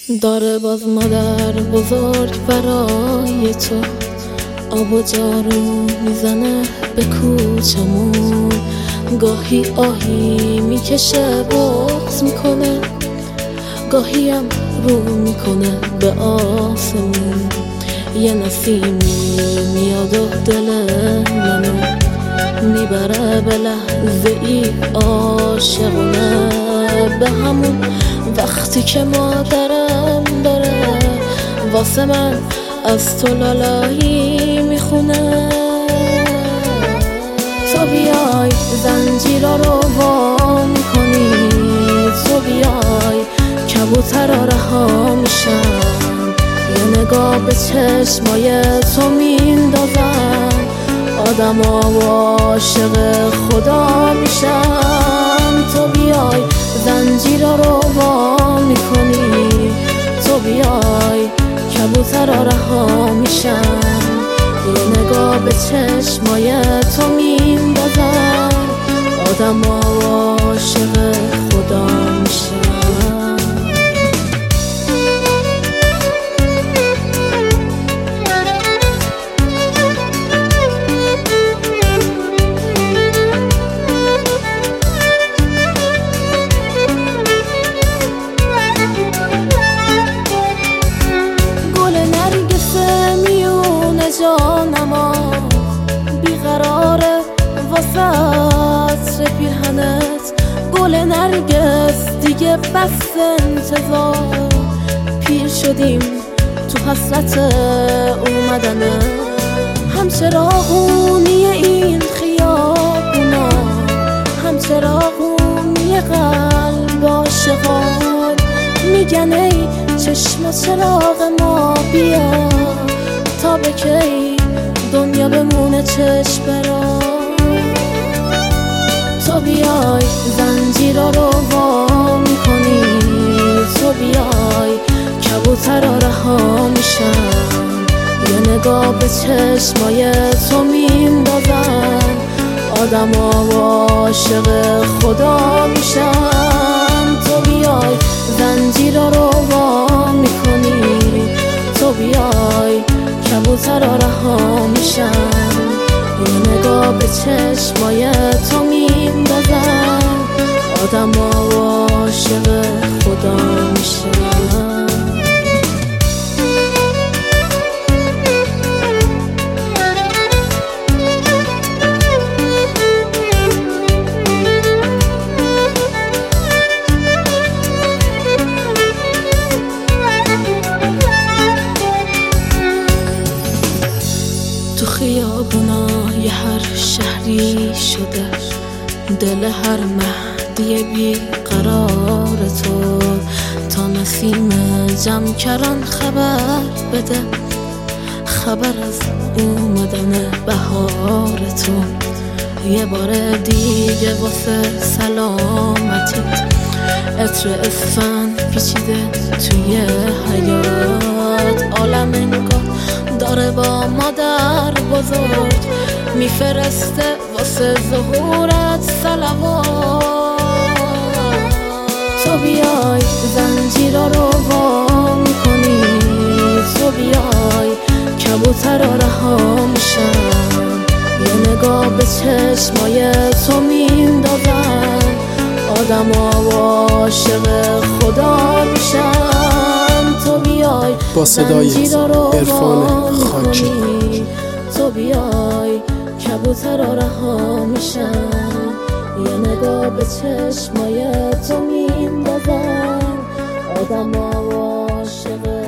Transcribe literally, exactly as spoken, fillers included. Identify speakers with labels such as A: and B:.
A: داره باز مادر بزرگ برای تو آب و جارو میزنه به کوچمون. گاهی آهی میکشه بغض میکنه، گاهی هم رو میکنه به آسمون. یه نسیمی میاد و دل منو میبره به لحظه ای عاشقونه، به همون وقتی که مادرم داره واسه من از تو لالایی میخونه. تو بیای زنجیرا رو وا میکنی، تو بیای کبوترا رها میشن، یه نگاه به چشمای تو میندازن، آدما عاشق خدا میشن. تو بیای زنجیرا رو وا میکنی، تو بیای کبوترا رها میشن، یه نگاه به چشمای تو میندازن، آدما عاشق خدا میشن. جانما بیقراره واسه پیرهنت، گل نرگس دیگه بس انتظار، پیر شدیم تو حسرت اومدنه، هم چراغونی این خیابونا، هم چراغونی قلب عاشقان، میگن ای چشم چراغ ما بیا تا به کی دنیا بمونه چشم برا. تو بیای زنجیرا رو وا میکنی، تو بیای کبوترا رها میشن، یه نگاه به چشمای تو میندازن، آدما عاشق خدا میشن. تو بیای زنجیرا رو وا میکنی، تو بیای کبوترا رها میشن، یه نگاه به چشمای تو میندازن، آدما عاشق خدا میشن. تو خیابونای هر شهری شده دل هر مهدی بی قرار تو، تا نسیم جمع کران خبر بده، خبر از اومدن بهار تو. یه بار دیگه واسه سلامتیت عطر اسفند پیچیده توی حیات، عالم انگار داره با مادر بزرگ میفرسته واسه ظهورت صلوات. تو بیای زنجیرا رو وا میکنی، تو بیای کبوترا رها میشن، یه نگاه به چشمای تو میندازن، آدما عاشق خدا میشن. تو بیای
B: با صدای عرفان خاکی،
A: تو بیای کبوترا رها میشن، یه نگاه به چشمای تو میندازن، آدما عاشق